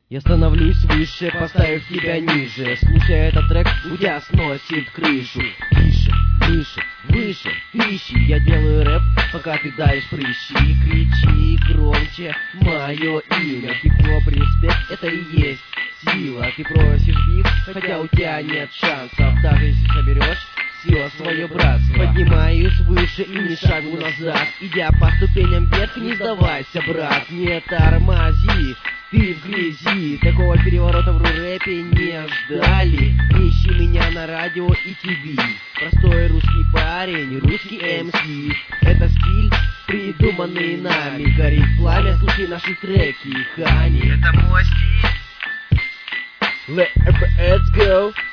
Я становлюсь выше, поставив тебя ниже. Слушая этот трек, у тебя сносит крышу. Тише, выше, выше, пищи. Я делаю рэп, пока ты даешь прыщи. Кричи громче мое имя. Хип-хоп, респект, это и есть сила. Ты просишь бит, хотя у тебя нет шансов. Даже если соберешь все свое братство. Поднимаюсь выше и не шагу назад. Идя по ступеням вверх, не сдавайся, брат. Не тормози, ты в грязи. Такого переворота в рэпе не ждали. Ищи меня на радио и ТВ. Простой русский парень, русский МС. Это стиль, придуманный нами. Горит пламя, слушай наши треки, Хани. Это мой стиль. Let's go.